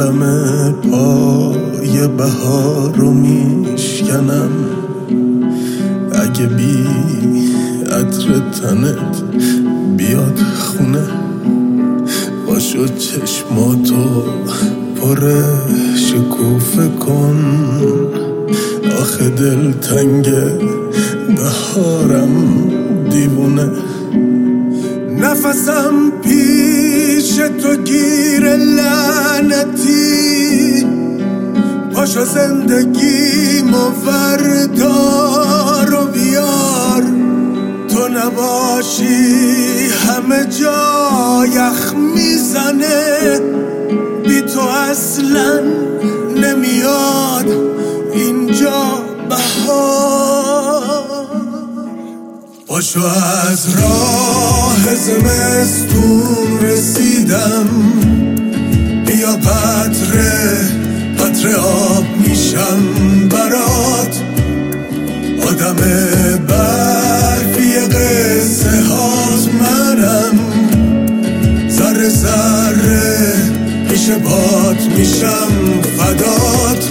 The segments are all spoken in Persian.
قلم پای بهار رو میشکنم، اگه بی عطر تنت بیاد خونه، باشو چشماتو پر شکوفه کن، آخه دل تنگه بهارم دیوونه، نفسم پیش تو گیر لعنتی، پاشو زندگیمو وردار و بیار، تو نباشی همه جا یخ میزنه، بی تو اصلا نمیاد اینجا بهار. پاشو از راه زمستون رسیدم، بیا قطره آب میشم برات، آدم برفی قصه هات منم، ذره ذره پیش باد میشم فدات.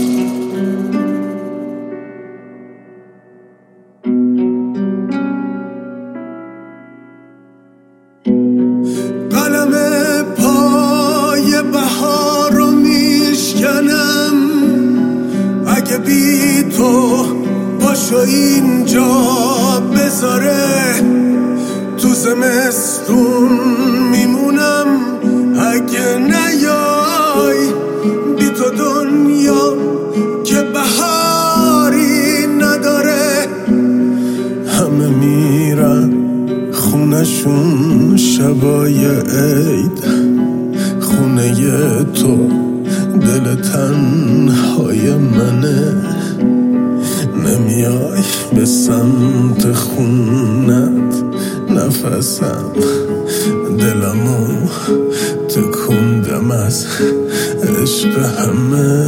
قلم پای بهار رو میشکنم، اگه بی تو پاشو اینجا بذاره، تو زمستون میمونم اگه نیای، بی تو دنیا که بهاری نداره، همه میرن خونشون شبای عید، خونه تو دل تنهای منه، نمیای به سمت خونت، نفسم دلمو تکوندم از عشق همه.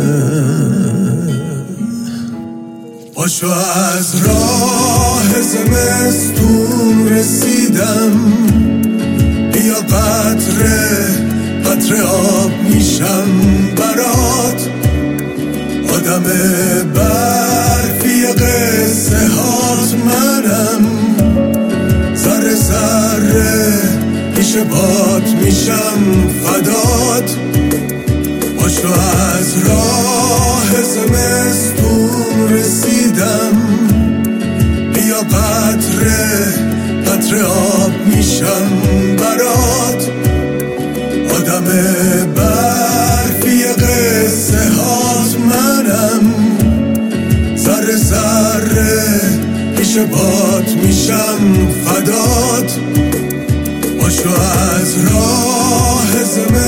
پاشو از راه زمستون رسیدم، بیا قطره آب میشم برات، آدم برفی قصه هات منم، ذره ذره پیش باد میشم فدات. پاشو از راه زمستون رسیدم، بیا قطره آب میشم برات، آدم برفی قصه هات منم، ذره ذره پیش باد میشم فدات. پاشو از راه